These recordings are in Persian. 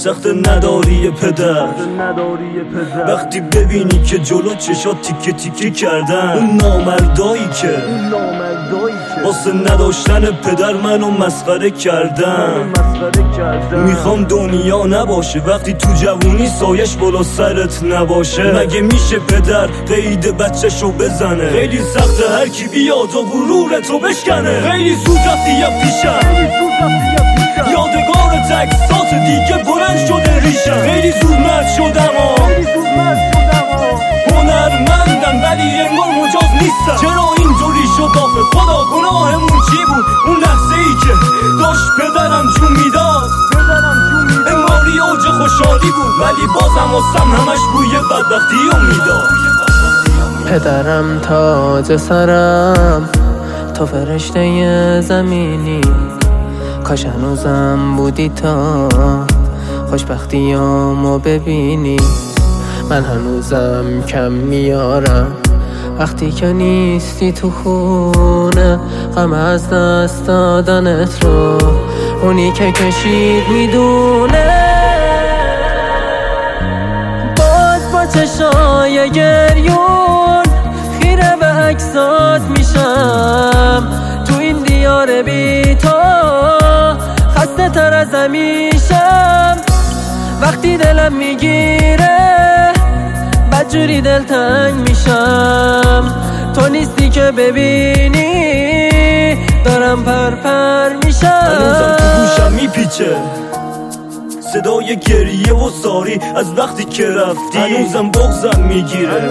سخت نداری پدر وقتی ببینی که جلو چشات تیکه تیکه کردن اون نامردایی که واسه نداشتن پدر منو مسخره کردن. میخوام دنیا نباشه وقتی تو جوونی سایش بالا سرت نباشه. مگه میشه پدر قید بچه‌شو بزنه؟ خیلی سخته هر کی بیاد و غرورتو بشکنه. خیلی زود رفتی یا پیشم یادگار تکسات دیگه بلند شده ریشم. خیلی زود مرد شدم هنرمندم ولی انگار مجاز نیستم. چرا اینطوری شد آخه خدا گناهمون چی بود؟ اون لحظه ای که داشت پدرم جون میداد انگاری اوج خوشحالی بود ولی بازم واسم همش بوی بدبختی و میداد. پدرم تاج سرم تو فرشته زمینی، کاش هنوزم بودی تا خوشبختیامو ببینی. من هنوزم کم میارم وقتی که نیستی تو خونه، غم از دست دادنت رو اونی که کشید میدونه. باز با چشای گریون خیره به عکسات میشم. تو این دیار بی تو خسته تر از همیشم. وقتی دلم میگیره بدجوری دلتنگ میشم. تو نیستی که ببینی دارم پر میشم. هنوزم تو گوشم میپیچه صدای گریه و ساری از وقتی که رفتی. هنوزم بغضم میگیره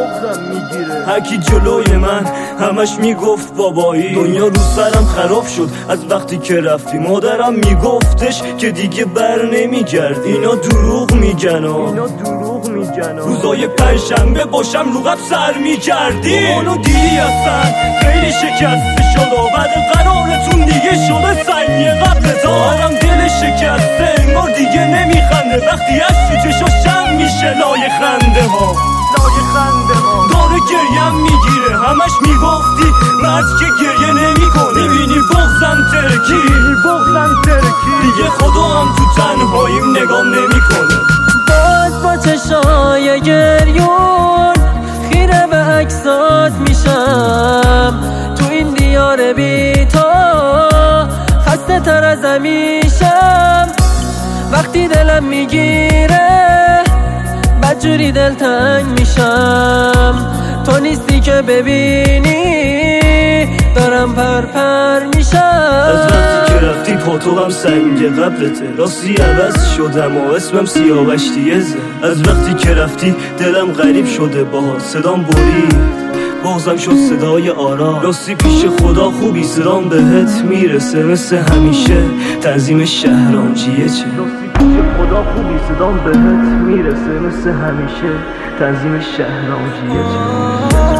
هر کی جلوی من همش میگفت بابایی. دنیا رو سرم خراب شد از وقتی که رفتی. مادرم میگفتش که دیگه بر نمیگردی. اینا دروغ میگن روزای پنجشنبه باشم رو قبل سر میکردی. اونو دیدی اصلا خیلی شکسته شد و بعد قرارتون دیگه شده سنگ قبل دارم دل شکسته انگار دیگه نمیخنده. وقتی از تو چشا شم میشه لای خنده ها داره گریم میگیره. همش میگفتی مرد که گریه نمیکنه. میبینی بغضم ترکی دیگه خدا هم تو تنهاییم نگام نمیکنه. باز با چشای گریون خیره به عکسات میشم. تو این دیار بی تو خسته تر از همیشم. وقتی دلم میگیره بدجوری دلتنگ میشم. تو نیستی که ببینی دارم پر میشم. از وقتی که رفتی پاتوقم سنگ قبلته. راستی عوض شدم و اسمم سیاوشتیه زه. از وقتی که رفتی دلم غریب شده باها صدام برید بغضم شد صدای آرا. راستی پیش خدا خوبی صدام بهت میرسه مثل همیشه. تنظیم شهرامجیه چه خدا خوبی صدام بهت میرسه مثل همیشه. تنظیم شهرامجیه چه